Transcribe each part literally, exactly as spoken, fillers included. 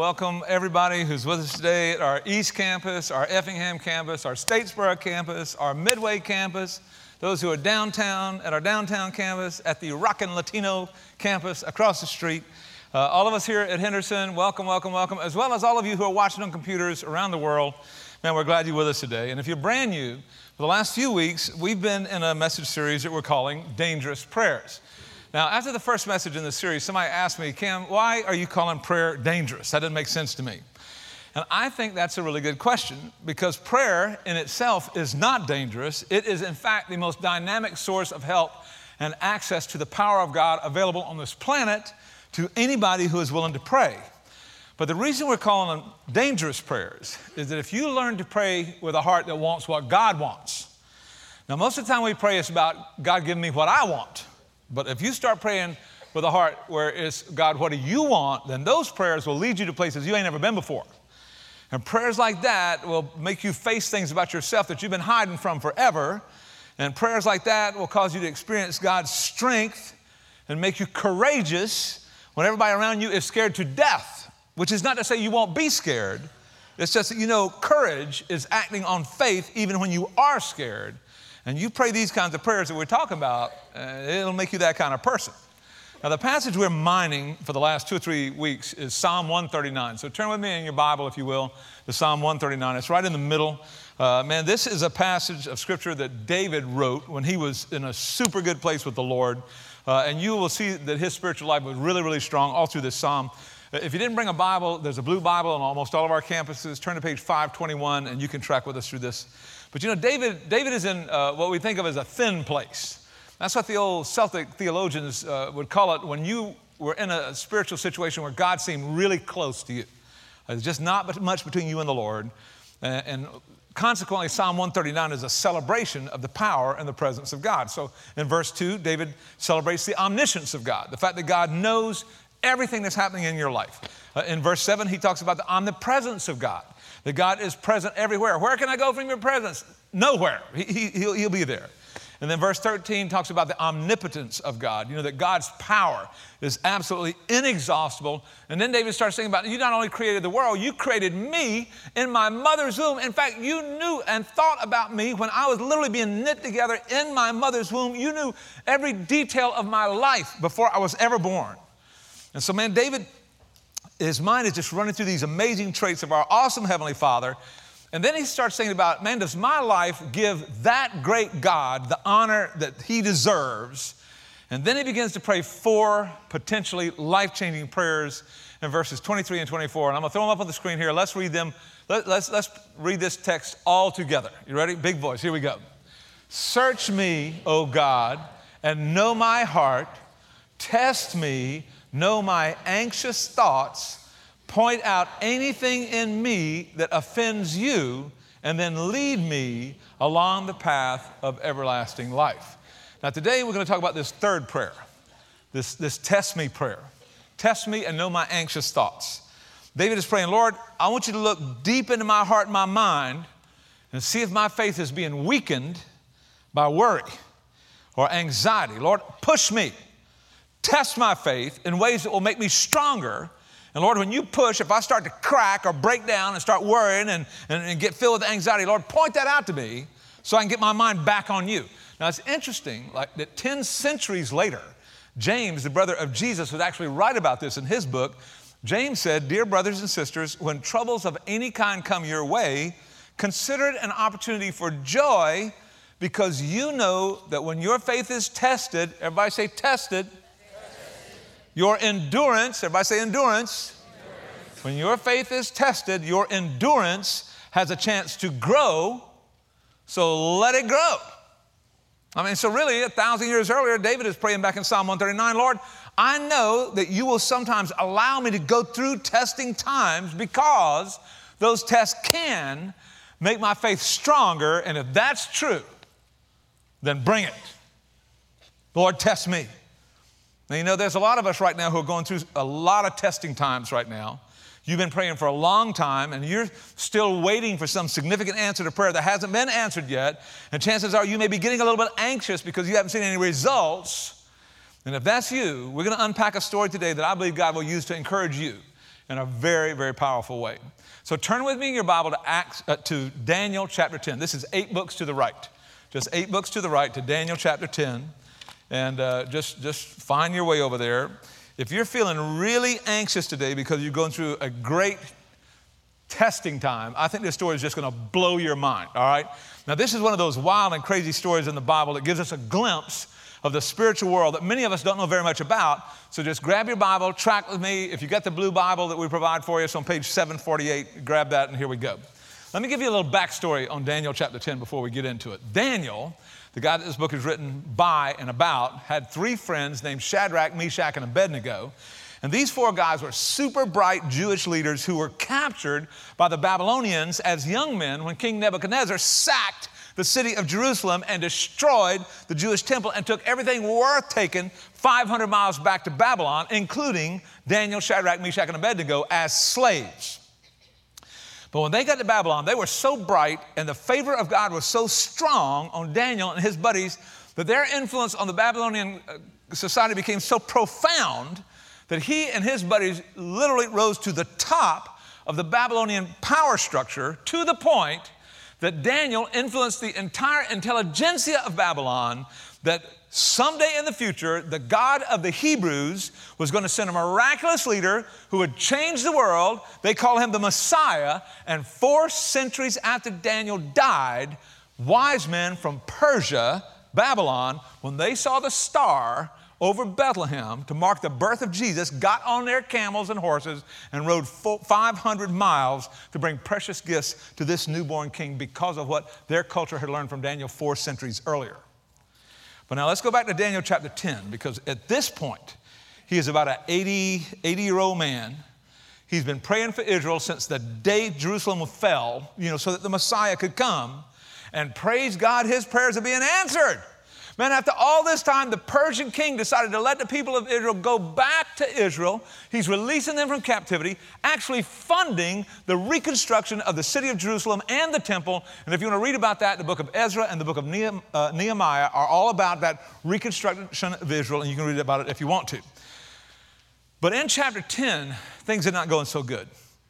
welcome everybody who's with us today at our East Campus, our Effingham campus, our Statesboro campus, our Midway campus, those who are downtown at our downtown campus, at the Rockin' Latino campus across the street. Uh, all of us here at Henderson, welcome, welcome, welcome, as well as all of you who are watching on computers around the world. Man, we're glad you're with us today. And if you're brand new, for the last few weeks, we've been in a message series that we're calling Dangerous Prayers. Now, after the first message in the series, somebody asked me, Cam, why are you calling prayer dangerous? That doesn't make sense to me. And I think that's a really good question, because prayer in itself is not dangerous. It is, in fact, the most dynamic source of help and access to the power of God available on this planet to anybody who is willing to pray. But the reason we're calling them dangerous prayers is that if you learn to pray with a heart that wants what God wants. Now, most of the time we pray it's about God giving me what I want. But if you start praying with a heart where it's, God, what do you want? Then those prayers will lead you to places you ain't never been before. And prayers like that will make you face things about yourself that you've been hiding from forever. And prayers like that will cause you to experience God's strength and make you courageous when everybody around you is scared to death, which is not to say you won't be scared. It's just that, you know, courage is acting on faith even when you are scared. And you pray these kinds of prayers that we're talking about, uh, it'll make you that kind of person. Now, the passage we're mining for the last two or three weeks is Psalm one thirty-nine. So turn with me in your Bible, if you will, to Psalm one thirty-nine. It's right in the middle. Uh, man, this is a passage of Scripture that David wrote when he was in a super good place with the Lord. Uh, and you will see that his spiritual life was really, really strong all through this psalm. If you didn't bring a Bible, there's a blue Bible on almost all of our campuses. Turn to page five twenty-one, and you can track with us through this. But you know, David, David is in uh, what we think of as a thin place. That's what the old Celtic theologians uh, would call it when you were in a spiritual situation where God seemed really close to you. There's just not much between you and the Lord. And, and consequently, Psalm one thirty-nine is a celebration of the power and the presence of God. So in verse two, David celebrates the omniscience of God, the fact that God knows everything that's happening in your life. Uh, in verse seven, he talks about the omnipresence of God, that God is present everywhere. Where can I go from your presence? Nowhere. He, he, he'll, he'll be there. And then verse thirteen talks about the omnipotence of God, you know, that God's power is absolutely inexhaustible. And then David starts saying about, you not only created the world, you created me in my mother's womb. In fact, you knew and thought about me when I was literally being knit together in my mother's womb. You knew every detail of my life before I was ever born. And so, man, David, his mind is just running through these amazing traits of our awesome Heavenly Father. And then he starts saying about, man, does my life give that great God the honor that he deserves? And then he begins to pray four potentially life-changing prayers in verses twenty-three and twenty-four. And I'm going to throw them up on the screen here. Let's read them. Let, let's, let's read this text all together. You ready? Big voice. Here we go. Search me, O God, and know my heart. Test me, know my anxious thoughts. Point out anything in me that offends you, and then lead me along the path of everlasting life. Now, today we're going to talk about this third prayer, this, this test me prayer. Test me and know my anxious thoughts. David is praying, Lord, I want you to look deep into my heart and my mind and see if my faith is being weakened by worry or anxiety. Lord, push me. Test my faith in ways that will make me stronger. And Lord, when you push, if I start to crack or break down and start worrying and, and, and get filled with anxiety, Lord, point that out to me so I can get my mind back on you. Now, it's interesting like that ten centuries later, James, the brother of Jesus, would actually write about this in his book. James said, dear brothers and sisters, when troubles of any kind come your way, consider it an opportunity for joy, because you know that when your faith is tested, everybody say tested, your endurance, everybody say endurance. endurance. When your faith is tested, your endurance has a chance to grow, so let it grow. I mean, so really, a thousand years earlier, David is praying back in Psalm one thirty-nine, Lord, I know that you will sometimes allow me to go through testing times because those tests can make my faith stronger, and if that's true, then bring it. Lord, test me. Now, you know, there's a lot of us right now who are going through a lot of testing times right now. You've been praying for a long time, and you're still waiting for some significant answer to prayer that hasn't been answered yet. And chances are you may be getting a little bit anxious because you haven't seen any results. And if that's you, we're going to unpack a story today that I believe God will use to encourage you. in a very, very powerful way. So turn with me in your Bible to Acts, uh, to Daniel chapter ten. This is eight books to the right. Just eight books to the right to Daniel chapter ten. And uh, just, just find your way over there. If you're feeling really anxious today because you're going through a great testing time, I think this story is just going to blow your mind, all right? Now, this is one of those wild and crazy stories in the Bible that gives us a glimpse of the spiritual world that many of us don't know very much about. So just grab your Bible, track with me. If you got the blue Bible that we provide for you, it's on page seven forty-eight. Grab that, and here we go. Let me give you a little backstory on Daniel chapter ten before we get into it. Daniel, the guy that this book is written by and about, had three friends named Shadrach, Meshach, and Abednego. And these four guys were super bright Jewish leaders who were captured by the Babylonians as young men when King Nebuchadnezzar sacked the city of Jerusalem and destroyed the Jewish temple and took everything worth taking five hundred miles back to Babylon, including Daniel, Shadrach, Meshach, and Abednego as slaves. But when they got to Babylon, they were so bright and the favor of God was so strong on Daniel and his buddies that their influence on the Babylonian society became so profound that he and his buddies literally rose to the top of the Babylonian power structure, to the point that Daniel influenced the entire intelligentsia of Babylon, that someday in the future, the God of the Hebrews was going to send a miraculous leader who would change the world. They call him the Messiah. And four centuries after Daniel died, wise men from Persia, Babylon, when they saw the star over Bethlehem to mark the birth of Jesus, got on their camels and horses and rode five hundred miles to bring precious gifts to this newborn king because of what their culture had learned from Daniel four centuries earlier. But now let's go back to Daniel chapter ten, because at this point, he is about an eighty, eighty-year-old man. He's been praying for Israel since the day Jerusalem fell, you know, so that the Messiah could come. And praise God, his prayers are being answered. Man, after all this time, the Persian king decided to let the people of Israel go back to Israel. He's releasing them from captivity, actually funding the reconstruction of the city of Jerusalem and the temple. And if you want to read about that, the book of Ezra and the book of Nehemiah are all about that reconstruction of Israel, and you can read about it if you want to. But in chapter ten, things are not going so good.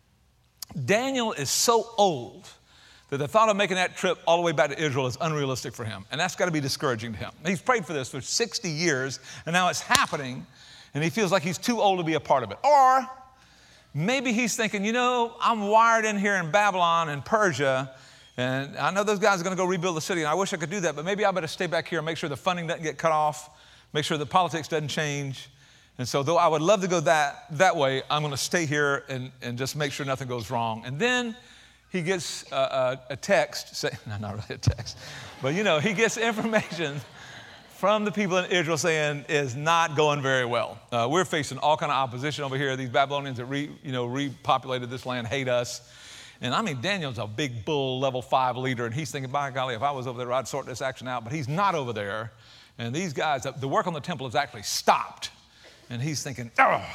Daniel is so old that the thought of making that trip all the way back to Israel is unrealistic for him. And that's got to be discouraging to him. He's prayed for this for sixty years, and now it's happening, and he feels like he's too old to be a part of it. Or maybe he's thinking, you know, I'm wired in here in Babylon and Persia, and I know those guys are going to go rebuild the city, and I wish I could do that, but maybe I better stay back here and make sure the funding doesn't get cut off, make sure the politics doesn't change. And so though I would love to go that, that way, I'm going to stay here and, and just make sure nothing goes wrong. And then he gets a, a, a text, say, no, not really a text, but you know, he gets information from the people in Israel saying it's not going very well. Uh, we're facing all kind of opposition over here. These Babylonians that re, you know, repopulated this land hate us. And I mean, Daniel's a big bull, level five leader, and he's thinking, by golly, if I was over there, I'd sort this action out. But he's not over there. And these guys, the work on the temple has actually stopped. And he's thinking, oh.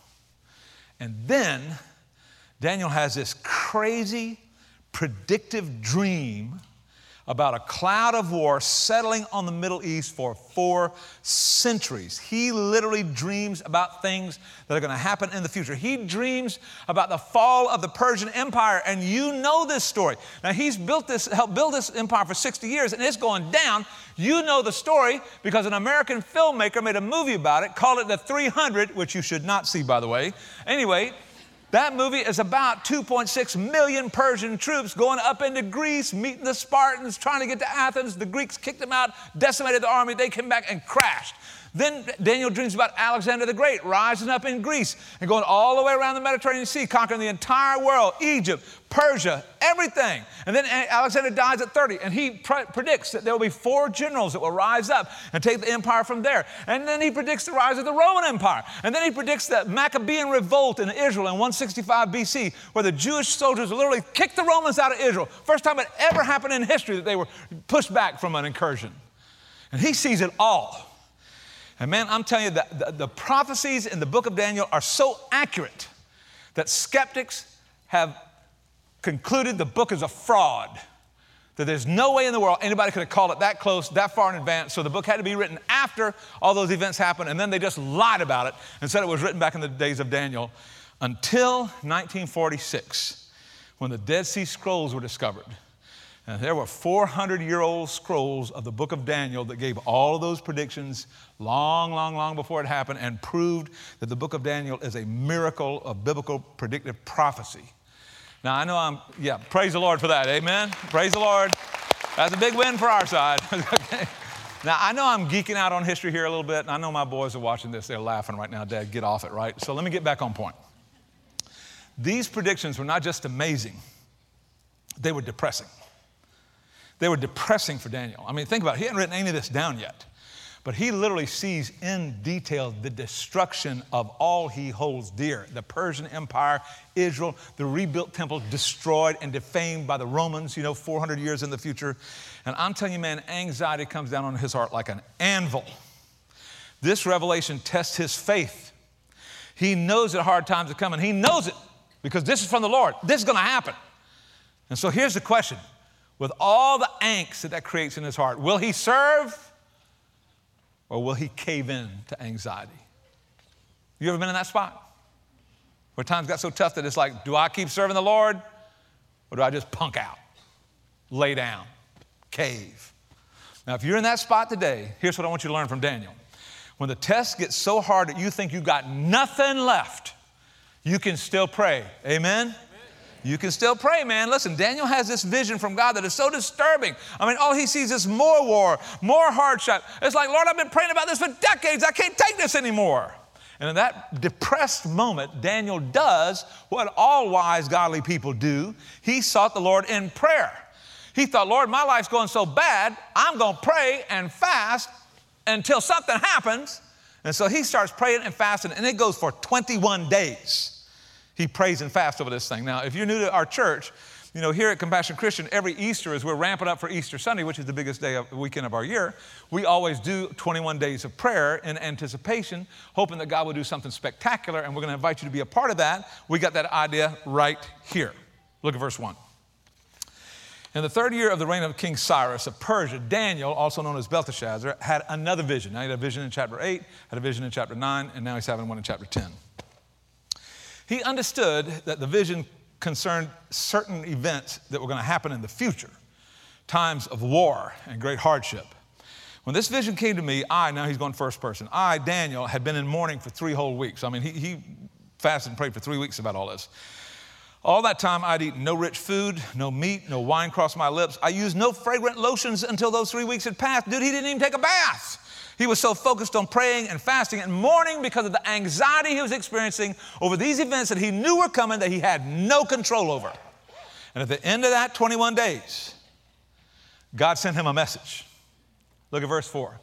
And then Daniel has this crazy, predictive dream about a cloud of war settling on the Middle East for four centuries. He literally dreams about things that are going to happen in the future. He dreams about the fall of the Persian Empire, and you know this story. Now, he's built this, helped build this empire for sixty years, and it's going down. You know the story because an American filmmaker made a movie about it, called it The three hundred, which you should not see, by the way. Anyway, that movie is about two point six million Persian troops going up into Greece, meeting the Spartans, trying to get to Athens. The Greeks kicked them out, decimated the army. They came back and crashed. Then Daniel dreams about Alexander the Great rising up in Greece and going all the way around the Mediterranean Sea, conquering the entire world, Egypt, Persia, everything. And then Alexander dies at thirty, and he pre- predicts that there will be four generals that will rise up and take the empire from there. And then he predicts the rise of the Roman Empire. And then he predicts the Maccabean revolt in Israel in one sixty-five B C, where the Jewish soldiers literally kicked the Romans out of Israel. First time it ever happened in history that they were pushed back from an incursion. And he sees it all. And man, I'm telling you that the, the prophecies in the book of Daniel are so accurate that skeptics have concluded the book is a fraud, that there's no way in the world anybody could have called it that close, that far in advance. So the book had to be written after all those events happened, and then they just lied about it and said it was written back in the days of Daniel. until nineteen forty-six, when the Dead Sea Scrolls were discovered. And there were four hundred year old scrolls of the book of Daniel that gave all of those predictions long, long, long before it happened and proved that the book of Daniel is a miracle of biblical predictive prophecy. Now, I know I'm, yeah, praise the Lord for that, amen? Praise the Lord. That's a big win for our side. Okay. Now, I know I'm geeking out on history here a little bit, and I know my boys are watching this. They're laughing right now. Dad, get off it, right? So let me get back on point. These predictions were not just amazing. They were depressing. They were depressing for Daniel. I mean, think about it. He hadn't written any of this down yet. But he literally sees in detail the destruction of all he holds dear. The Persian Empire, Israel, the rebuilt temple destroyed and defamed by the Romans, you know, four hundred years in the future. And I'm telling you, man, anxiety comes down on his heart like an anvil. This revelation tests his faith. He knows that hard times are coming. He knows it because this is from the Lord. This is going to happen. And so here's the question. With all the angst that that creates in his heart, will he serve or will he cave in to anxiety? You ever been in that spot? Where times got so tough that it's like, do I keep serving the Lord or do I just punk out, lay down, cave? Now, if you're in that spot today, here's what I want you to learn from Daniel. When the test gets so hard that you think you got nothing left, you can still pray. Amen? You can still pray, man. Listen, Daniel has this vision from God that is so disturbing. I mean, all he sees is more war, more hardship. It's like, Lord, I've been praying about this for decades. I can't take this anymore. And in that depressed moment, Daniel does what all wise, godly people do. He sought the Lord in prayer. He thought, Lord, my life's going so bad, I'm going to pray and fast until something happens. And so he starts praying and fasting, and it goes for twenty-one days. He prays and fasts over this thing. Now, if you're new to our church, you know, here at Compassion Christian, every Easter, as we're ramping up for Easter Sunday, which is the biggest day of the weekend of our year, we always do twenty-one days of prayer in anticipation, hoping that God will do something spectacular, and we're going to invite you to be a part of that. We got that idea right here. Look at verse one. In the third year of the reign of King Cyrus of Persia, Daniel, also known as Belteshazzar, had another vision. Now, he had a vision in chapter eight, had a vision in chapter nine, and now he's having one in chapter ten. He understood that the vision concerned certain events that were going to happen in the future, times of war and great hardship. When this vision came to me, I, now he's going first person, I, Daniel, had been in mourning for three whole weeks. I mean, he, he fasted and prayed for three weeks about all this. All that time, I'd eaten no rich food, no meat, no wine crossed my lips. I used no fragrant lotions until those three weeks had passed. Dude, he didn't even take a bath. He was so focused on praying and fasting and mourning because of the anxiety he was experiencing over these events that he knew were coming that he had no control over. And at the end of that twenty-one days, God sent him a message. Look at verse four.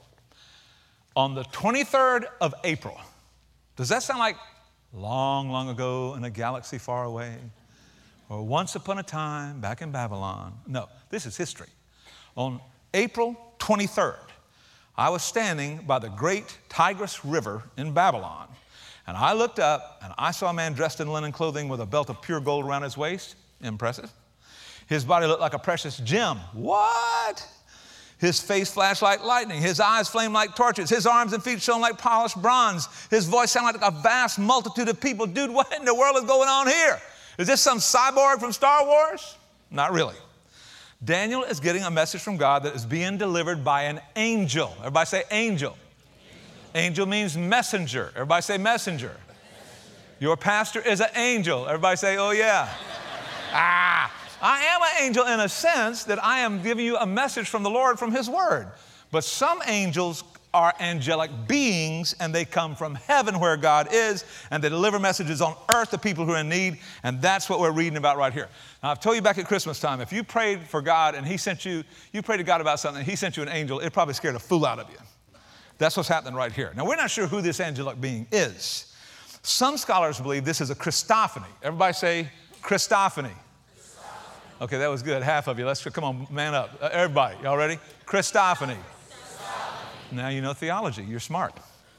On the twenty-third of April, does that sound like long, long ago in a galaxy far away? Or once upon a time back in Babylon? No, this is history. On April twenty-third, I was standing by the great Tigris River in Babylon, and I looked up and I saw a man dressed in linen clothing with a belt of pure gold around his waist. Impressive. His body looked like a precious gem. What? His face flashed like lightning. His eyes flamed like torches. His arms and feet shone like polished bronze. His voice sounded like a vast multitude of people. Dude, what in the world is going on here? Is this some cyborg from Star Wars? Not really. Daniel is getting a message from God that is being delivered by an angel. Everybody say angel. Angel, angel means messenger. Everybody say messenger. messenger. Your pastor is an angel. Everybody say, oh yeah. ah, I am an angel in a sense that I am giving you a message from the Lord from his word. But some angels are angelic beings, and they come from heaven where God is, and they deliver messages on earth to people who are in need, and that's what we're reading about right here. Now, I've told you back at Christmas time, if you prayed for God and he sent you, you prayed to God about something, and he sent you an angel, it probably scared a fool out of you. That's what's happening right here. Now, we're not sure who this angelic being is. Some scholars believe this is a Christophany. Everybody say Christophany. Christophany. Okay, that was good. Half of you. Let's come on, man up. Uh, everybody, y'all ready? Christophany. Now you know theology. You're smart.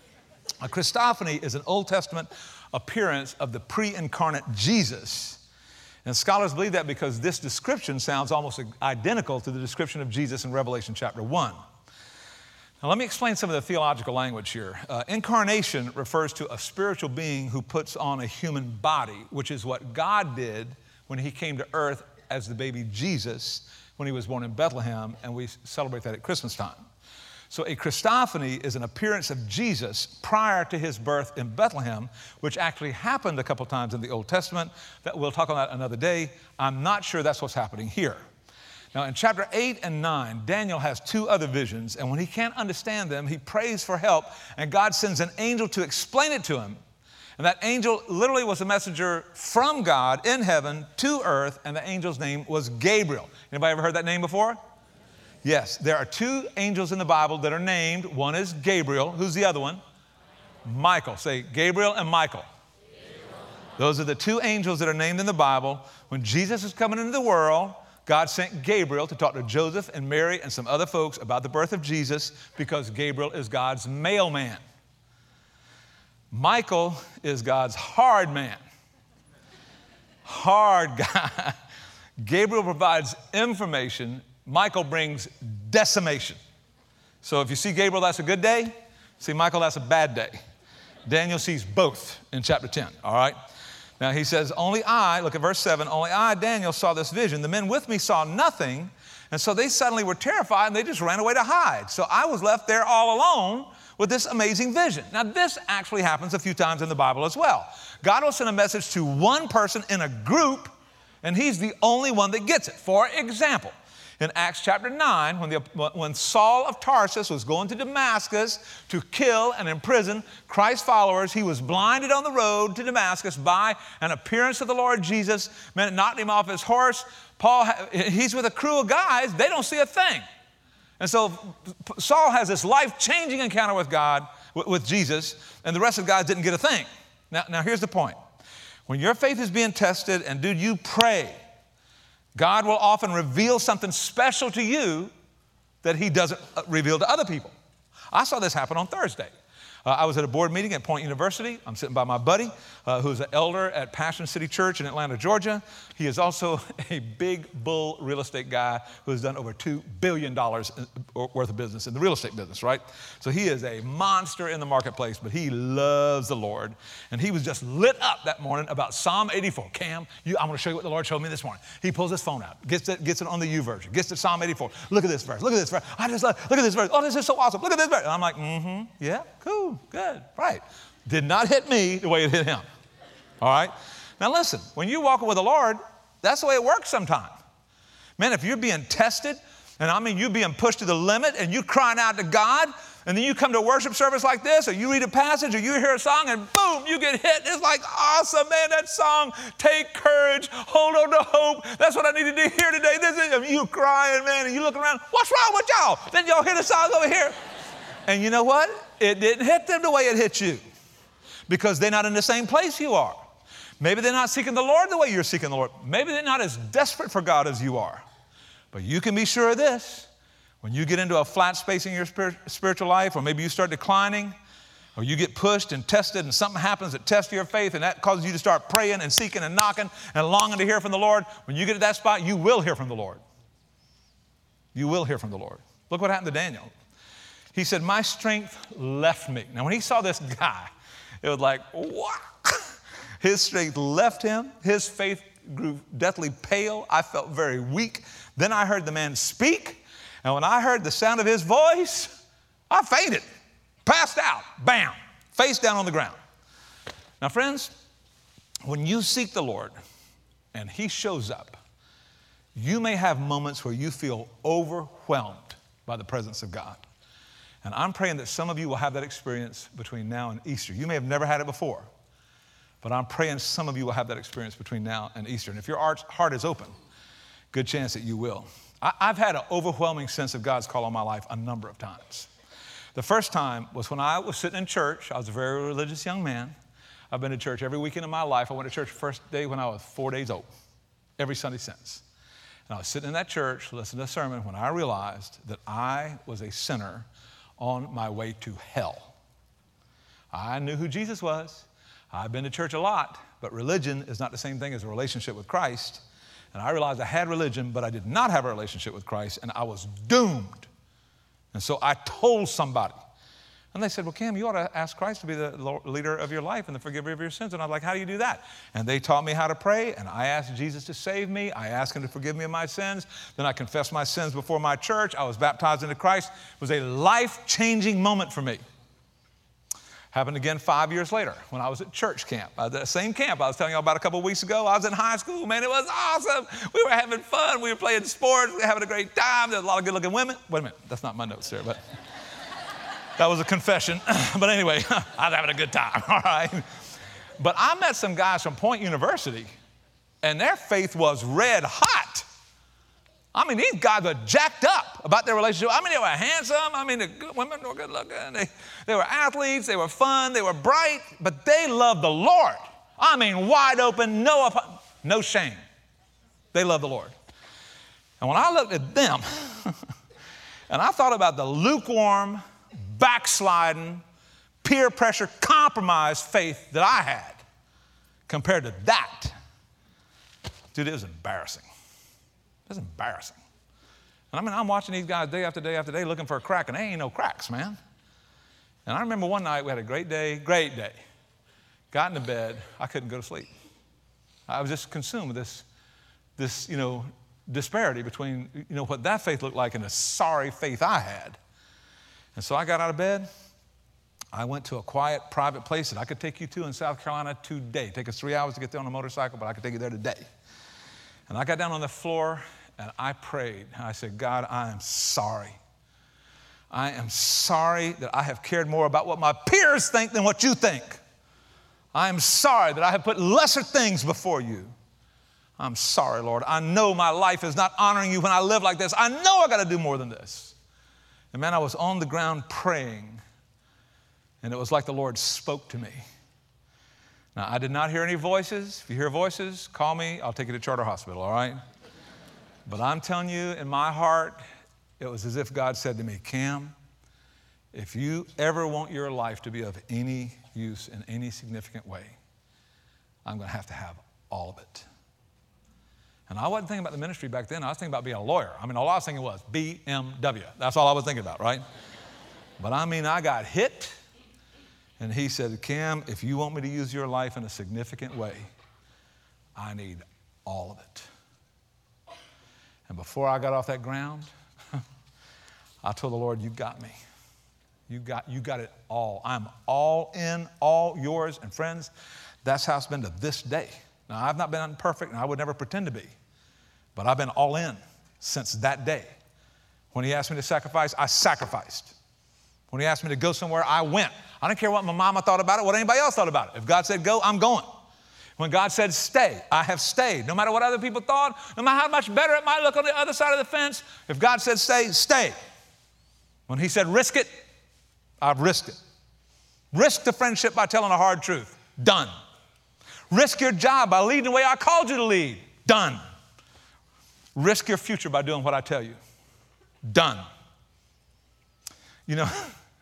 A Christophany is an Old Testament appearance of the pre-incarnate Jesus. And scholars believe that because this description sounds almost identical to the description of Jesus in Revelation chapter one. Now, let me explain some of the theological language here. Uh, incarnation refers to a spiritual being who puts on a human body, which is what God did when he came to earth as the baby Jesus when he was born in Bethlehem, and we celebrate that at Christmas time. So a Christophany is an appearance of Jesus prior to his birth in Bethlehem, which actually happened a couple times in the Old Testament. That we'll talk about another day. I'm not sure that's what's happening here. Now, in chapter eight and nine, Daniel has two other visions, and when he can't understand them, he prays for help, and God sends an angel to explain it to him. And that angel literally was a messenger from God in heaven to earth, and the angel's name was Gabriel. Anybody ever heard that name before? Yes, there are two angels in the Bible that are named. One is Gabriel. Who's the other one? Michael. Say Gabriel and Michael. Those are the two angels that are named in the Bible. When Jesus is coming into the world, God sent Gabriel to talk to Joseph and Mary and some other folks about the birth of Jesus, because Gabriel is God's mailman. Michael is God's hard man. Hard guy. Gabriel provides information. Michael brings decimation. So if you see Gabriel, that's a good day. See Michael, that's a bad day. Daniel sees both in chapter ten, all right? Now he says, only I, look at verse seven, only I, Daniel, saw this vision. The men with me saw nothing, and so they suddenly were terrified, and they just ran away to hide. So I was left there all alone with this amazing vision. Now this actually happens a few times in the Bible as well. God will send a message to one person in a group, and he's the only one that gets it. For example, in Acts chapter nine, when, the, when Saul of Tarsus was going to Damascus to kill and imprison Christ's followers, he was blinded on the road to Damascus by an appearance of the Lord Jesus. Man, it knocked him off his horse. Paul, he's with a crew of guys. They don't see a thing. And so Saul has this life-changing encounter with God, with Jesus, and the rest of the guys didn't get a thing. Now, now here's the point. When your faith is being tested, and dude, you pray, God will often reveal something special to you that he doesn't reveal to other people. I saw this happen on Thursday. Uh, I was at a board meeting at Point University. I'm sitting by my buddy, uh, who's an elder at Passion City Church in Atlanta, Georgia. He is also a big bull real estate guy who has done over two billion dollars worth of business in the real estate business, right? So he is a monster in the marketplace, but he loves the Lord. And he was just lit up that morning about Psalm eighty-four. Cam, you, I'm going to show you what the Lord showed me this morning. He pulls his phone out, gets it, gets it on the U version, gets to Psalm eighty-four. Look at this verse. Look at this verse. I just love, look at this verse. Oh, this is so awesome. Look at this verse. And I'm like, mm-hmm, yeah, cool. Good, right. Did not hit me the way it hit him. All right? Now listen, when you're walking with the Lord, that's the way it works sometimes. Man, if you're being tested, and I mean you're being pushed to the limit, and you're crying out to God, and then you come to a worship service like this, or you read a passage, or you hear a song, and boom, you get hit. It's like, awesome, man, that song, take courage, hold on to hope. That's what I needed to hear today. This is, I mean, you crying, man, and you look around, what's wrong with y'all? Then y'all hear the song over here. And you know what? It didn't hit them the way it hit you, because they're not in the same place you are. Maybe they're not seeking the Lord the way you're seeking the Lord. Maybe they're not as desperate for God as you are. But you can be sure of this. When you get into a flat space in your spiritual life, or maybe you start declining, or you get pushed and tested and something happens that tests your faith, and that causes you to start praying and seeking and knocking and longing to hear from the Lord, when you get to that spot, you will hear from the Lord. You will hear from the Lord. Look what happened to Daniel. He said, my strength left me. Now, when he saw this guy, it was like, what? His strength left him. His faith grew deathly pale. I felt very weak. Then I heard the man speak. And when I heard the sound of his voice, I fainted, passed out, bam, face down on the ground. Now, friends, when you seek the Lord and he shows up, you may have moments where you feel overwhelmed by the presence of God. And I'm praying that some of you will have that experience between now and Easter. You may have never had it before, but I'm praying some of you will have that experience between now and Easter. And if your heart is open, good chance that you will. I've had an overwhelming sense of God's call on my life a number of times. The first time was when I was sitting in church. I was a very religious young man. I've been to church every weekend of my life. I went to church the first day when I was four days old, every Sunday since. And I was sitting in that church, listening to a sermon, when I realized that I was a sinner on my way to hell. I knew who Jesus was. I've been to church a lot, but religion is not the same thing as a relationship with Christ. And I realized I had religion, but I did not have a relationship with Christ, and I was doomed. And so I told somebody. And they said, well, Cam, you ought to ask Christ to be the leader of your life and the forgiver of your sins. And I was like, how do you do that? And they taught me how to pray, and I asked Jesus to save me. I asked him to forgive me of my sins. Then I confessed my sins before my church. I was baptized into Christ. It was a life-changing moment for me. Happened again five years later when I was at church camp. Uh, the same camp I was telling you about a couple of weeks ago. I was in high school. Man, it was awesome. We were having fun. We were playing sports. We were having a great time. There was a lot of good-looking women. Wait a minute. That's not my notes there, but... that was a confession. But anyway, I was having a good time, all right? But I met some guys from Point University, and their faith was red hot. I mean, these guys were jacked up about their relationship. I mean, they were handsome. I mean, the good women were good looking. They, they were athletes. They were fun. They were bright. But they loved the Lord. I mean, wide open, no, no shame. They loved the Lord. And when I looked at them, and I thought about the lukewarm, backsliding, peer pressure, compromise faith that I had compared to that, dude, it was embarrassing. It was embarrassing. And I mean, I'm watching these guys day after day after day looking for a crack, and they ain't no cracks, man. And I remember one night we had a great day, great day. Got into bed, I couldn't go to sleep. I was just consumed with this, this, you know, disparity between, you know, what that faith looked like and the sorry faith I had. And so I got out of bed. I went to a quiet, private place that I could take you to in South Carolina today. Take us three hours to get there on a motorcycle, but I could take you there today. And I got down on the floor, and I prayed. And I said, God, I am sorry. I am sorry that I have cared more about what my peers think than what you think. I am sorry that I have put lesser things before you. I'm sorry, Lord. I know my life is not honoring you when I live like this. I know I got to do more than this. And man, I was on the ground praying, and it was like the Lord spoke to me. Now, I did not hear any voices. If you hear voices, call me. I'll take you to Charter Hospital, all right? But I'm telling you, in my heart, it was as if God said to me, Cam, if you ever want your life to be of any use in any significant way, I'm going to have to have all of it. And I wasn't thinking about the ministry back then. I was thinking about being a lawyer. I mean, all I was thinking was B M W. That's all I was thinking about, right? But I mean, I got hit. And he said, Cam, if you want me to use your life in a significant way, I need all of it. And before I got off that ground, I told the Lord, you got me. You got, you got it all. I'm all in, all yours. And friends, that's how it's been to this day. Now, I've not been perfect, and I would never pretend to be. But I've been all in since that day. When he asked me to sacrifice, I sacrificed. When he asked me to go somewhere, I went. I don't care what my mama thought about it, what anybody else thought about it. If God said go, I'm going. When God said stay, I have stayed. No matter what other people thought, no matter how much better it might look on the other side of the fence, if God said stay, stay. When he said risk it, I've risked it. Risk the friendship by telling a hard truth. Done. Risk your job by leading the way I called you to lead. Done. Risk your future by doing what I tell you. Done. You know,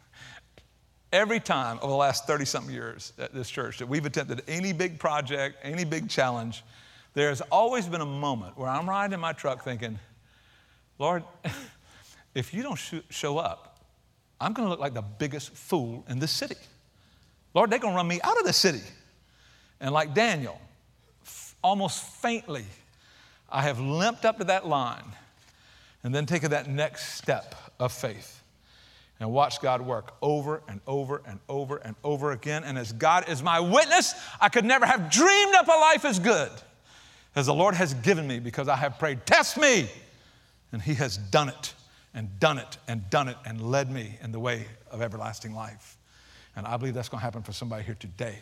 every time over the last thirty-something years at this church that we've attempted any big project, any big challenge, there's always been a moment where I'm riding in my truck thinking, Lord, if you don't sh- show up, I'm going to look like the biggest fool in this city. Lord, they're going to run me out of the city. And like Daniel, f- almost faintly, I have limped up to that line and then taken that next step of faith and watched God work over and over and over and over again. And as God is my witness, I could never have dreamed up a life as good as the Lord has given me because I have prayed, test me. And he has done it and done it and done it and led me in the way of everlasting life. And I believe that's going to happen for somebody here today.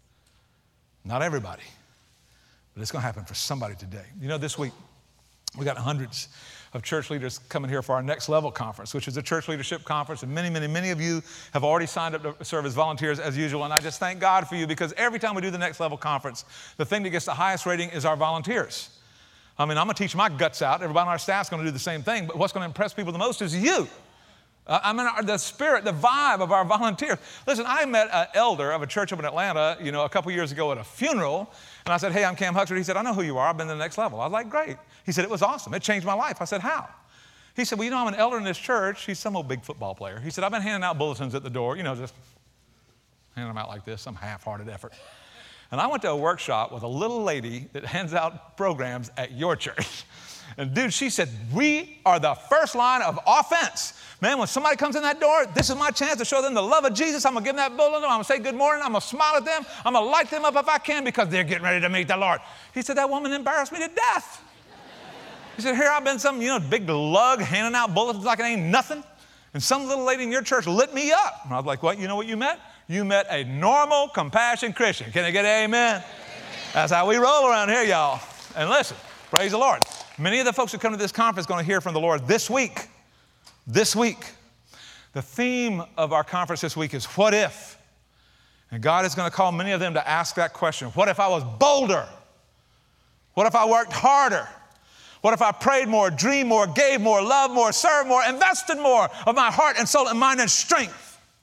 Not everybody, but it's going to happen for somebody today. You know, this week, we got hundreds of church leaders coming here for our Next Level Conference, which is a church leadership conference. And many, many, many of you have already signed up to serve as volunteers as usual. And I just thank God for you because every time we do the Next Level Conference, the thing that gets the highest rating is our volunteers. I mean, I'm going to teach my guts out. Everybody on our staff's going to do the same thing. But what's going to impress people the most is you. Uh, I mean, our, the spirit, the vibe of our volunteers. Listen, I met an elder of a church up in Atlanta, you know, a couple years ago at a funeral. And I said, hey, I'm Cam Huxford. He said, I know who you are. I've been to the Next Level. I was like, great. He said, it was awesome. It changed my life. I said, how? He said, well, you know, I'm an elder in this church. He's some old big football player. He said, I've been handing out bulletins at the door, you know, just handing them out like this, some half-hearted effort. And I went to a workshop with a little lady that hands out programs at your church. And dude, she said, we are the first line of offense. Man, when somebody comes in that door, this is my chance to show them the love of Jesus. I'm going to give them that bulletin. I'm going to say good morning. I'm going to smile at them. I'm going to light them up if I can because they're getting ready to meet the Lord. He said, that woman embarrassed me to death. He said, here I've been some, you know, big lug handing out bulletins like it ain't nothing. And some little lady in your church lit me up. And I was like, what? You know what you met? You met a normal, compassionate Christian. Can I get an amen? Amen? That's how we roll around here, y'all. And listen, praise the Lord. Many of the folks who come to this conference are going to hear from the Lord this week. This week. The theme of our conference this week is what if? And God is going to call many of them to ask that question. What if I was bolder? What if I worked harder? What if I prayed more, dreamed more, gave more, loved more, served more, invested more of my heart and soul and mind and strength?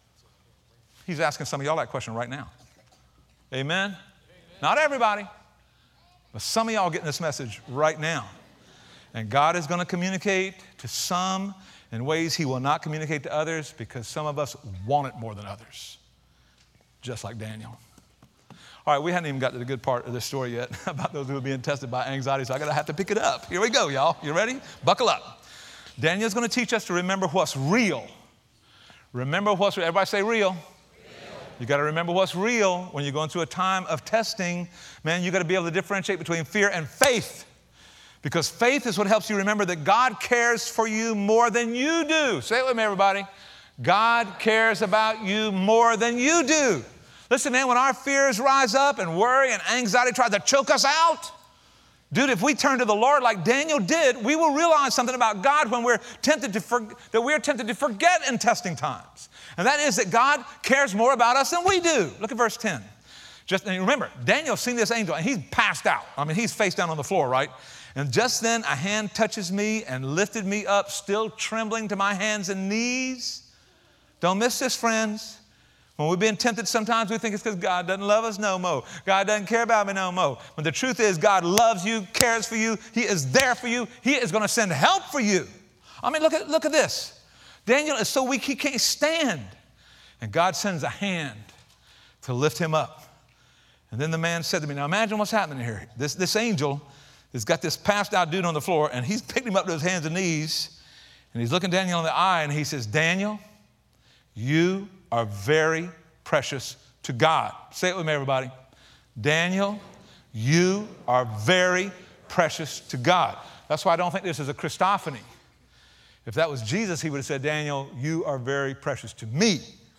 He's asking some of y'all that question right now. Amen? Amen. Not everybody, but some of y'all getting this message right now. And God is going to communicate to some in ways he will not communicate to others because some of us want it more than others, just like Daniel. All right, we hadn't even got to the good part of this story yet about those who are being tested by anxiety, so I got to have to pick it up. Here we go, y'all. You ready? Buckle up. Daniel's going to teach us to remember what's real. Remember what's real. Everybody say real. You got to remember what's real when you're going through a time of testing. Man, you got to be able to differentiate between fear and faith. Because faith is what helps you remember that God cares for you more than you do. Say it with me, everybody. God cares about you more than you do. Listen, man, when our fears rise up and worry and anxiety try to choke us out, dude, if we turn to the Lord like Daniel did, we will realize something about God when we're tempted to for, that we're tempted to forget in testing times. And that is that God cares more about us than we do. Look at verse ten. Just and remember, Daniel's seen this angel and he's passed out. I mean, he's face down on the floor, right? And just then a hand touches me and lifted me up, still trembling to my hands and knees. Don't miss this, friends. When we've been tempted, sometimes we think it's because God doesn't love us no more. God doesn't care about me no more. But the truth is God loves you, cares for you. He is there for you. He is going to send help for you. I mean, look at, look at this. Daniel is so weak he can't stand. And God sends a hand to lift him up. And then the man said to me, now imagine what's happening here. This, this angel has got this passed out dude on the floor and he's picked him up to his hands and knees. And he's looking Daniel in the eye and he says, Daniel, you are very precious to God. Say it with me, everybody. Daniel, you are very precious to God. That's why I don't think this is a Christophany. If that was Jesus, he would have said, Daniel, you are very precious to me.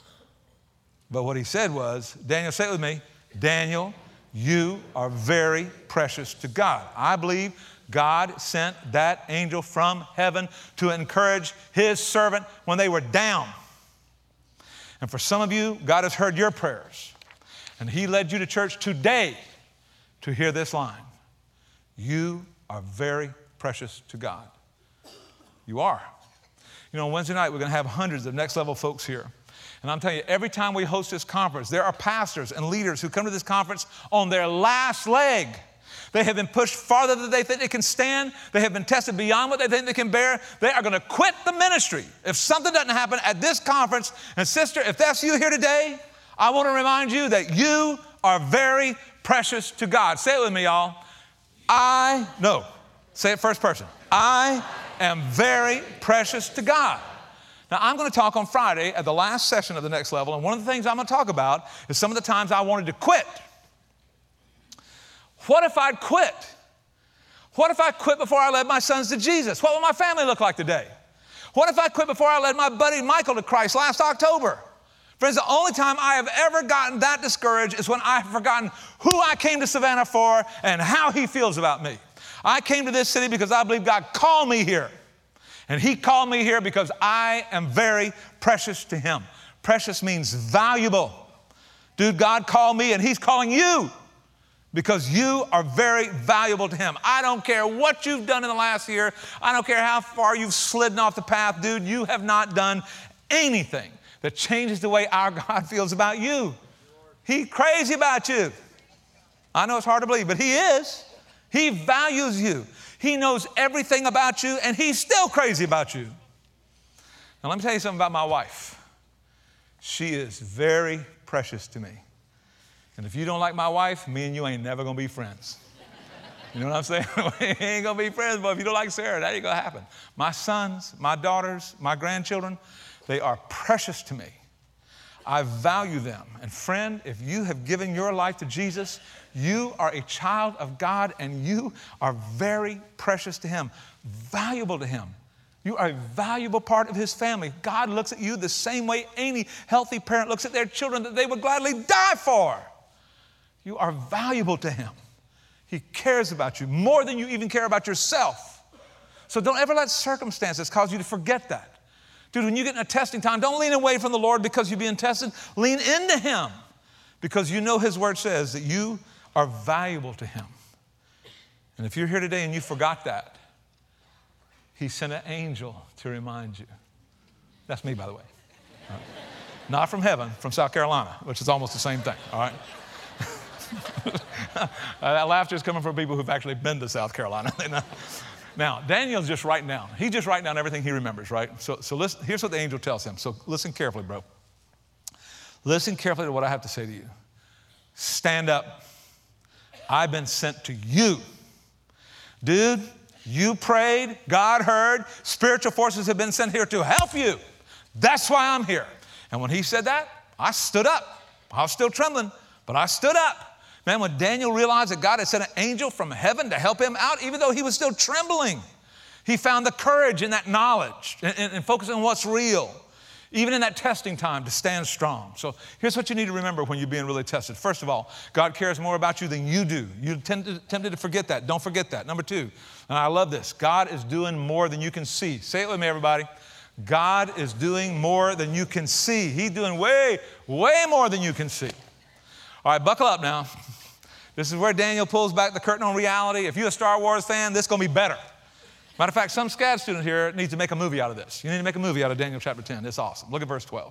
But what he said was, Daniel, say it with me, Daniel, you are very precious to God. I believe God sent that angel from heaven to encourage his servant when they were down. And for some of you, God has heard your prayers. And he led you to church today to hear this line. You are very precious to God. You are. You know, Wednesday night, we're going to have hundreds of Next Level folks here. And I'm telling you, every time we host this conference, there are pastors and leaders who come to this conference on their last leg. They have been pushed farther than they think they can stand. They have been tested beyond what they think they can bear. They are going to quit the ministry if something doesn't happen at this conference. And sister, if that's you here today, I want to remind you that you are very precious to God. Say it with me, y'all. I, no, say it first person. I am very precious to God. Now, I'm going to talk on Friday at the last session of the Next Level, and one of the things I'm going to talk about is some of the times I wanted to quit. What if I'd quit? What if I quit before I led my sons to Jesus? What would my family look like today? What if I quit before I led my buddy Michael to Christ last October? Friends, the only time I have ever gotten that discouraged is when I have forgotten who I came to Savannah for and how he feels about me. I came to this city because I believe God called me here. And he called me here because I am very precious to him. Precious means valuable. Dude, God called me and he's calling you because you are very valuable to him. I don't care what you've done in the last year. I don't care how far you've slidden off the path. Dude, you have not done anything that changes the way our God feels about you. He's crazy about you. I know it's hard to believe, but he is. He values you. He knows everything about you, and he's still crazy about you. Now, let me tell you something about my wife. She is very precious to me. And if you don't like my wife, me and you ain't never going to be friends. You know what I'm saying? We ain't going to be friends, but if you don't like Sarah, that ain't going to happen. My sons, my daughters, my grandchildren, they are precious to me. I value them. And friend, if you have given your life to Jesus, you are a child of God and you are very precious to him, valuable to him. You are a valuable part of his family. God looks at you the same way any healthy parent looks at their children that they would gladly die for. You are valuable to him. He cares about you more than you even care about yourself. So don't ever let circumstances cause you to forget that. Dude, when you get in a testing time, don't lean away from the Lord because you're being tested. Lean into him because you know his word says that you are valuable to him. And if you're here today and you forgot that, he sent an angel to remind you. That's me, by the way. Right. Not from heaven, from South Carolina, which is almost the same thing, all right? uh, that laughter is coming from people who've actually been to South Carolina. Now, Daniel's just writing down. He's just writing down everything he remembers, right? So, so listen, here's what the angel tells him. So listen carefully, bro. Listen carefully to what I have to say to you. Stand up. I've been sent to you. Dude, you prayed, God heard, spiritual forces have been sent here to help you. That's why I'm here. And when he said that, I stood up. I was still trembling, but I stood up. Man, when Daniel realized that God had sent an angel from heaven to help him out, even though he was still trembling, he found the courage in that knowledge and, and, and focusing on what's real, even in that testing time, to stand strong. So here's what you need to remember when you're being really tested. First of all, God cares more about you than you do. You're tempted, tempted to forget that. Don't forget that. Number two, and I love this, God is doing more than you can see. Say it with me, everybody. God is doing more than you can see. He's doing way, way more than you can see. All right, buckle up now. This is where Daniel pulls back the curtain on reality. If you're a Star Wars fan, this is going to be better. Matter of fact, some S C A D student here needs to make a movie out of this. You need to make a movie out of Daniel chapter ten. It's awesome. Look at verse twelve.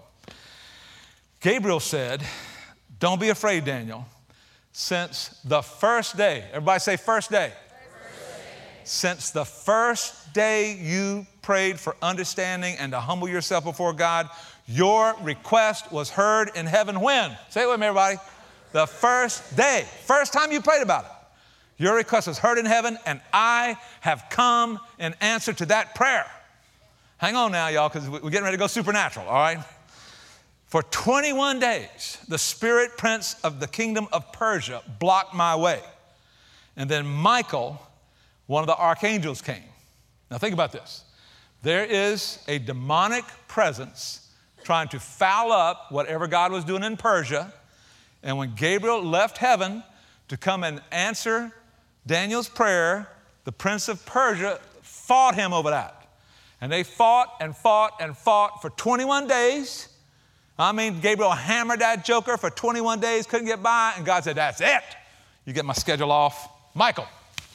Gabriel said, don't be afraid, Daniel. Since the first day, everybody say first day. First day. Since the first day you prayed for understanding and to humble yourself before God, your request was heard in heaven when? Say it with me, everybody. The first day, first time you prayed about it. Your request was heard in heaven, and I have come in answer to that prayer. Hang on now, y'all, because we're getting ready to go supernatural, all right? For twenty-one days, the spirit prince of the kingdom of Persia blocked my way. And then Michael, one of the archangels, came. Now think about this. There is a demonic presence trying to foul up whatever God was doing in Persia. And when Gabriel left heaven to come and answer Daniel's prayer, the prince of Persia fought him over that. And they fought and fought and fought for twenty-one days. I mean, Gabriel hammered that joker for twenty-one days, couldn't get by, and God said, that's it. You get my schedule off. Michael.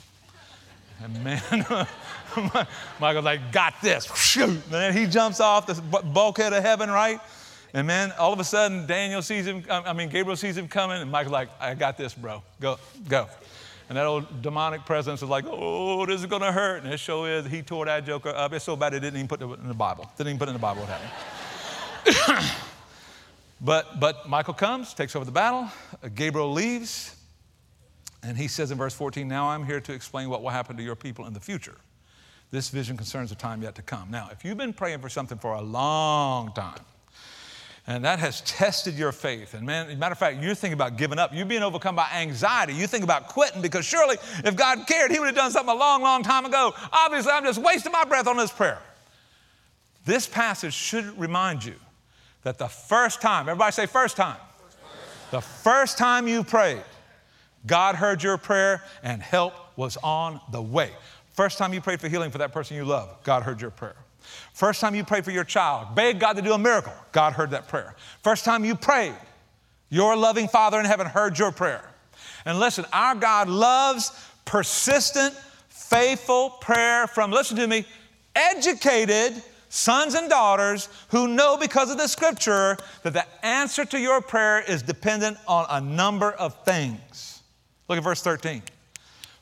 And man, Michael's like, got this. Shoot. And then he jumps off the bulkhead of heaven, right? And man, all of a sudden, Daniel sees him, I mean, Gabriel sees him coming, and Michael's like, I got this, bro. Go, go. And that old demonic presence was like, oh, this is going to hurt. And it sure is. He tore that joker up. It's so bad it didn't even put it in the Bible. Didn't even put it in the Bible what happened. but, but Michael comes, takes over the battle. Uh, Gabriel leaves. And he says in verse fourteen, now I'm here to explain what will happen to your people in the future. This vision concerns the time yet to come. Now, if you've been praying for something for a long time, and that has tested your faith. And man, as a matter of fact, you're thinking about giving up. You're being overcome by anxiety. You think about quitting because surely if God cared, he would have done something a long, long time ago. Obviously, I'm just wasting my breath on this prayer. This passage should remind you that the first time, everybody say first time. First time. The first time you prayed, God heard your prayer and help was on the way. First time you prayed for healing for that person you love, God heard your prayer. First time you prayed for your child, begged God to do a miracle, God heard that prayer. First time you prayed, your loving Father in heaven heard your prayer. And listen, our God loves persistent, faithful prayer from, listen to me, educated sons and daughters who know because of the scripture that the answer to your prayer is dependent on a number of things. Look at verse thirteen.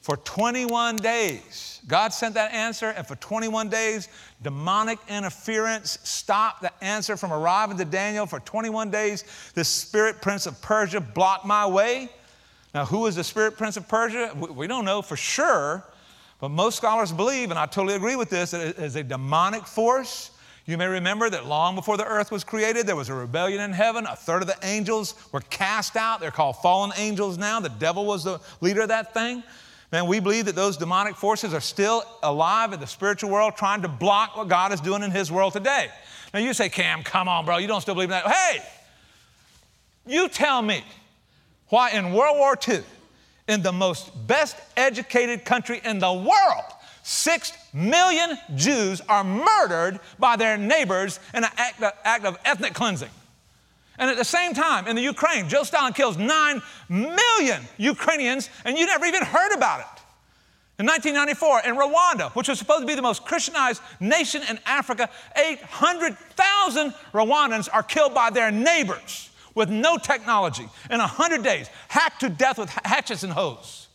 For twenty-one days, God sent that answer, and for twenty-one days, demonic interference stopped the answer from arriving to Daniel. For twenty-one days, the spirit prince of Persia blocked my way. Now, who is the spirit prince of Persia? We don't know for sure, but most scholars believe, and I totally agree with this, that it is a demonic force. You may remember that long before the earth was created, there was a rebellion in heaven. A third of the angels were cast out. They're called fallen angels now. The devil was the leader of that thing. Man, we believe that those demonic forces are still alive in the spiritual world, trying to block what God is doing in his world today. Now you say, Cam, come on, bro, you don't still believe in that. Hey, you tell me why in World War Two, in the most best educated country in the world, six million Jews are murdered by their neighbors in an act of, act of ethnic cleansing. And at the same time, in the Ukraine, Joe Stalin kills nine million Ukrainians, and you never even heard about it. In nineteen ninety-four, in Rwanda, which was supposed to be the most Christianized nation in Africa, eight hundred thousand Rwandans are killed by their neighbors with no technology in one hundred days, hacked to death with hatchets and hoes.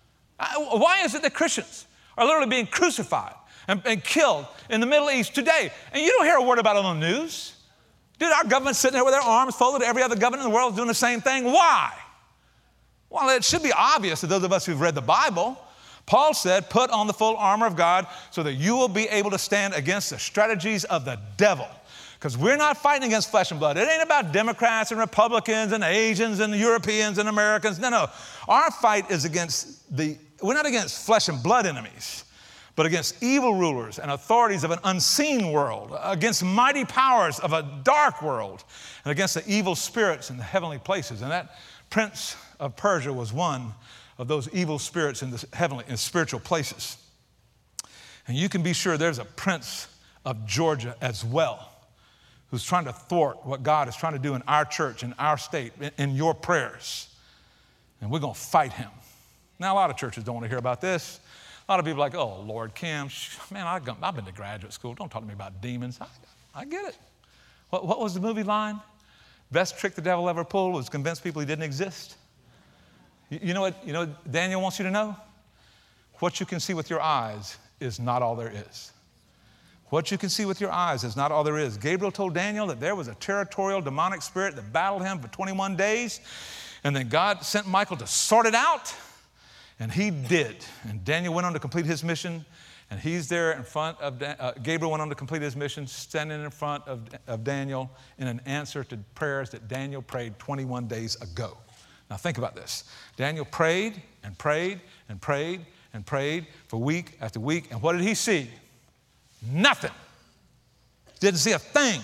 Why is it that Christians are literally being crucified and, and killed in the Middle East today, and you don't hear a word about it on the news? Dude, our government's sitting there with their arms folded. Every other government in the world is doing the same thing. Why? Well, it should be obvious to those of us who've read the Bible. Paul said, put on the full armor of God so that you will be able to stand against the strategies of the devil. Because we're not fighting against flesh and blood. It ain't about Democrats and Republicans and Asians and Europeans and Americans. No, no. Our fight is against the, we're not against flesh and blood enemies, but against evil rulers and authorities of an unseen world, against mighty powers of a dark world, and against the evil spirits in the heavenly places. And that prince of Persia was one of those evil spirits in the heavenly and spiritual places. And you can be sure there's a prince of Georgia as well, who's trying to thwart what God is trying to do in our church, in our state, in, in your prayers. And we're going to fight him. Now, a lot of churches don't want to hear about this. A lot of people are like, oh, Lord, Kim, man, I've been to graduate school. Don't talk to me about demons. I, I get it. What, what was the movie line? Best trick the devil ever pulled was convince people he didn't exist. You, you know what, you know what Daniel wants you to know? What you can see with your eyes is not all there is. What you can see with your eyes is not all there is. Gabriel told Daniel that there was a territorial demonic spirit that battled him for twenty-one days, and then God sent Michael to sort it out. And he did. And Daniel went on to complete his mission. And he's there in front of, uh, Gabriel went on to complete his mission, standing in front of, of Daniel in an answer to prayers that Daniel prayed twenty-one days ago. Now think about this. Daniel prayed and prayed and prayed and prayed for week after week. And what did he see? Nothing. Didn't see a thing.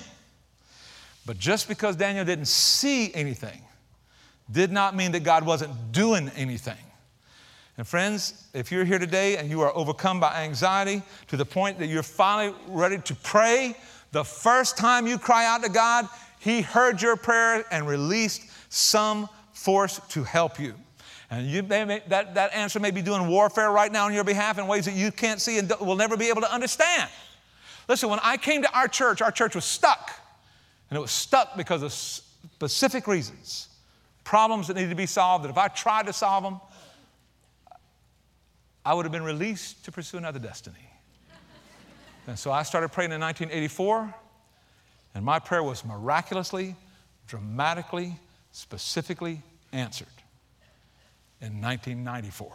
But just because Daniel didn't see anything did not mean that God wasn't doing anything. And friends, if you're here today and you are overcome by anxiety to the point that you're finally ready to pray, the first time you cry out to God, he heard your prayer and released some force to help you. And you may, that, that answer may be doing warfare right now on your behalf in ways that you can't see and will never be able to understand. Listen, when I came to our church, our church was stuck. And it was stuck because of specific reasons, problems that needed to be solved, that if I tried to solve them, I would have been released to pursue another destiny. And so I started praying in nineteen eighty-four, and my prayer was miraculously, dramatically, specifically answered in nineteen ninety-four.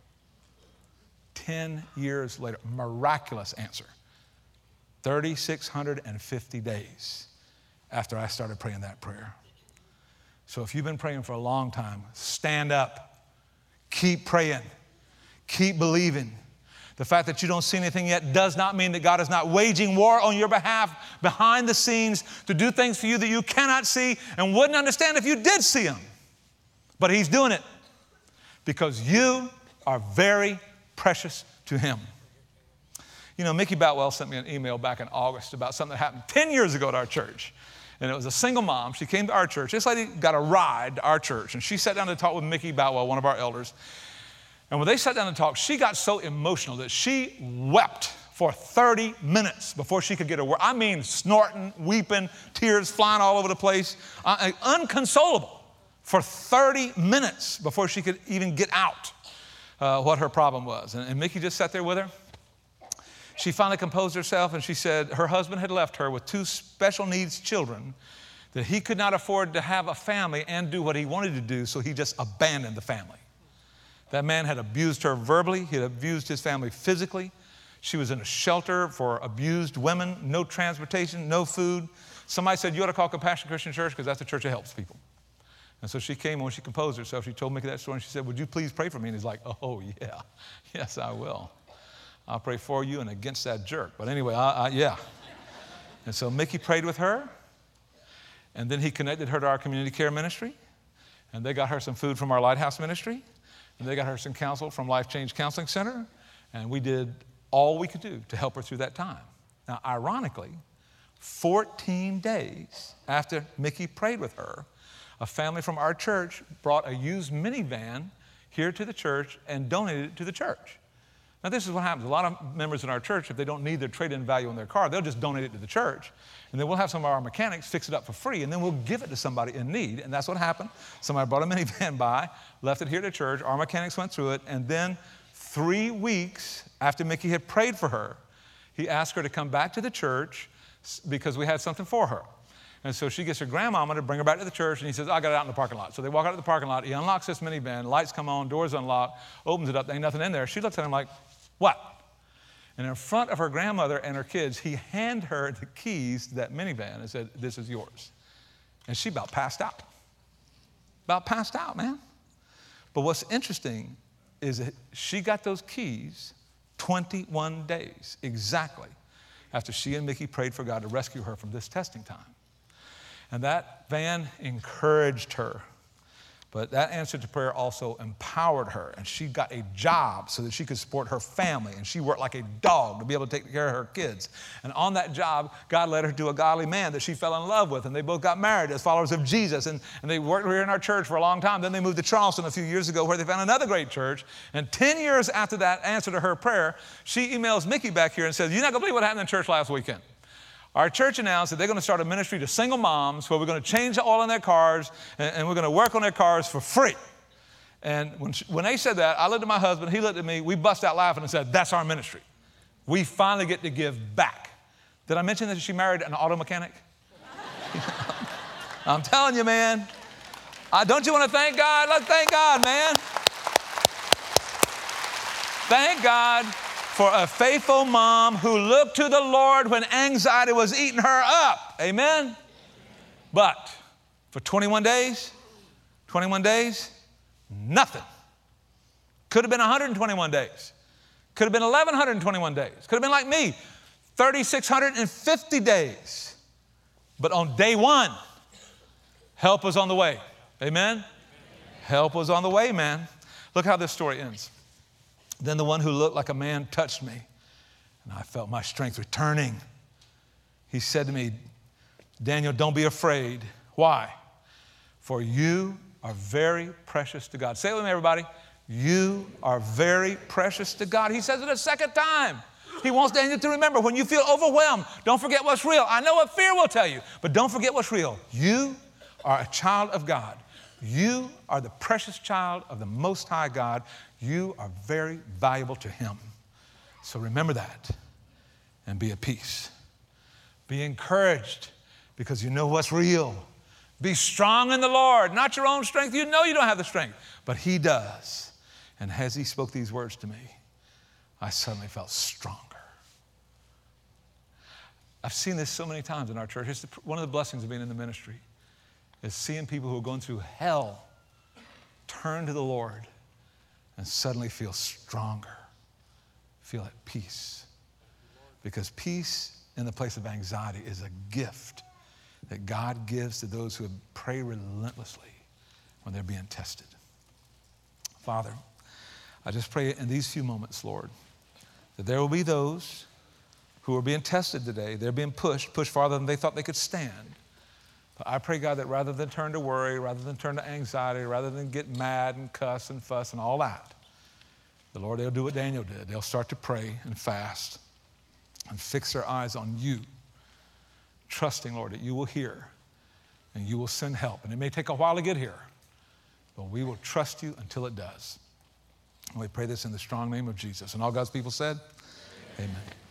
Ten years later, miraculous answer. three thousand six hundred fifty days after I started praying that prayer. So if you've been praying for a long time, stand up, keep praying. Keep believing. The fact that you don't see anything yet does not mean that God is not waging war on your behalf behind the scenes to do things for you that you cannot see and wouldn't understand if you did see them. But he's doing it because you are very precious to him. You know, Mickey Boutwell sent me an email back in August about something that happened ten years ago at our church. And it was a single mom. She came to our church. This lady got a ride to our church, and she sat down to talk with Mickey Boutwell, one of our elders. And when they sat down to talk, she got so emotional that she wept for thirty minutes before she could get a word. I mean, snorting, weeping, tears flying all over the place, uh, unconsolable for thirty minutes before she could even get out. uh, what her problem was. And, and Mickey just sat there with her. She finally composed herself, and she said her husband had left her with two special needs children, that he could not afford to have a family and do what he wanted to do, so he just abandoned the family. That man had abused her verbally. He had abused his family physically. She was in a shelter for abused women, no transportation, no food. Somebody said, you ought to call Compassion Christian Church because that's the church that helps people. And so she came, and when she composed herself, she told Mickey that story, and she said, would you please pray for me? And he's like, oh, yeah, yes, I will. I'll pray for you and against that jerk. But anyway, I, I, yeah. And so Mickey prayed with her, and then he connected her to our community care ministry, and they got her some food from our Lighthouse ministry, and they got her some counsel from Life Change Counseling Center, and we did all we could do to help her through that time. Now, ironically, fourteen days after Mickey prayed with her, a family from our church brought a used minivan here to the church and donated it to the church. Now, this is what happens. A lot of members in our church, if they don't need their trade-in value on their car, they'll just donate it to the church. And then we'll have some of our mechanics fix it up for free, and then we'll give it to somebody in need. And that's what happened. Somebody brought a minivan by, left it here to church. Our mechanics went through it. And then three weeks after Mickey had prayed for her, he asked her to come back to the church because we had something for her. And so she gets her grandmama to bring her back to the church, and he says, I got it out in the parking lot. So they walk out of the parking lot. He unlocks this minivan. Lights come on. Doors unlocked. Opens it up. There ain't nothing in there. She looks at him like, what? And in front of her grandmother and her kids, he handed her the keys to that minivan and said, this is yours. And she about passed out. About passed out, man. But what's interesting is that she got those keys twenty-one days exactly after she and Mickey prayed for God to rescue her from this testing time. And that van encouraged her. But that answer to prayer also empowered her, and she got a job so that she could support her family, and she worked like a dog to be able to take care of her kids. And on that job, God led her to a godly man that she fell in love with, and they both got married as followers of Jesus, and, and they worked here in our church for a long time. Then they moved to Charleston a few years ago where they found another great church, and ten years after that answer to her prayer, she emails Mickey back here and says, you're not going to believe what happened in church last weekend. Our church announced that they're going to start a ministry to single moms where we're going to change the oil in their cars and, and we're going to work on their cars for free. And when, she, when they said that, I looked at my husband, he looked at me, we bust out laughing and said, that's our ministry. We finally get to give back. Did I mention that she married an auto mechanic? I'm telling you, man. Uh, don't you want to thank God? Let's thank God, man. Thank God for a faithful mom who looked to the Lord when anxiety was eating her up. Amen? But for twenty-one days, twenty-one days, nothing. Could have been one hundred twenty-one days. Could have been eleven twenty-one days. Could have been like me, three thousand six hundred fifty days. But on day one, help was on the way. Amen? Amen? Help was on the way, man. Look how this story ends. Then the one who looked like a man touched me, and I felt my strength returning. He said to me, Daniel, don't be afraid. Why? For you are very precious to God. Say it with me, everybody. You are very precious to God. He says it a second time. He wants Daniel to remember, when you feel overwhelmed, don't forget what's real. I know what fear will tell you, but don't forget what's real. You are a child of God. You are the precious child of the Most High God. You are very valuable to Him. So remember that and be at peace. Be encouraged because you know what's real. Be strong in the Lord, not your own strength. You know you don't have the strength, but He does. And as He spoke these words to me, I suddenly felt stronger. I've seen this so many times in our church. It's one of the blessings of being in the ministry is seeing people who are going through hell turn to the Lord and suddenly feel stronger, feel at peace. Because peace in the place of anxiety is a gift that God gives to those who pray relentlessly when they're being tested. Father, I just pray in these few moments, Lord, that there will be those who are being tested today. They're being pushed, pushed farther than they thought they could stand. But I pray, God, that rather than turn to worry, rather than turn to anxiety, rather than get mad and cuss and fuss and all that, the Lord, they'll do what Daniel did. They'll start to pray and fast and fix their eyes on you, trusting, Lord, that you will hear and you will send help. And it may take a while to get here, but we will trust you until it does. And we pray this in the strong name of Jesus. And all God's people said, amen. Amen.